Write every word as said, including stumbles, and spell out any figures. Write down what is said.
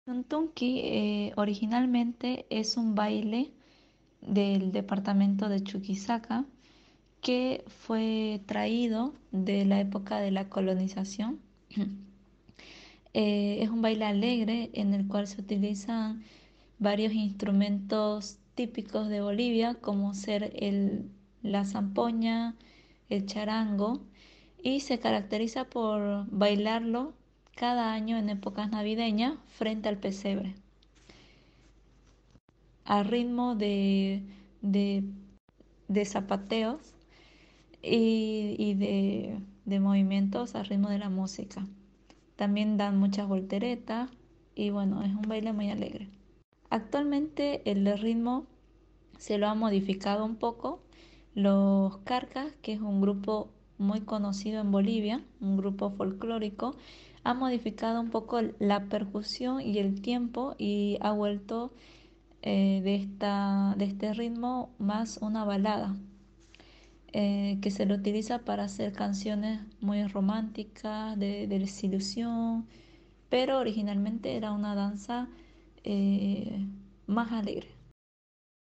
Tuntunqui eh, originalmente es un baile del departamento de Chuquisaca que fue traído de la época de la colonización. Eh, es un baile alegre en el cual se utilizan varios instrumentos típicos de Bolivia, como ser el, la zampoña, el charango, y se caracteriza por bailarlo cada año en épocas navideñas frente al pesebre, a ritmo de, de, de zapateos y, y de, de movimientos al ritmo de la música. También dan muchas volteretas y bueno, es un baile muy alegre. Actualmente el ritmo se lo ha modificado un poco. Los Carcas, que es un grupo muy conocido en Bolivia, un grupo folclórico, ha modificado un poco la percusión y el tiempo y ha vuelto eh, de, esta, de este ritmo más una balada, eh, que se lo utiliza para hacer canciones muy románticas, de, de desilusión, pero originalmente era una danza eh, más alegre.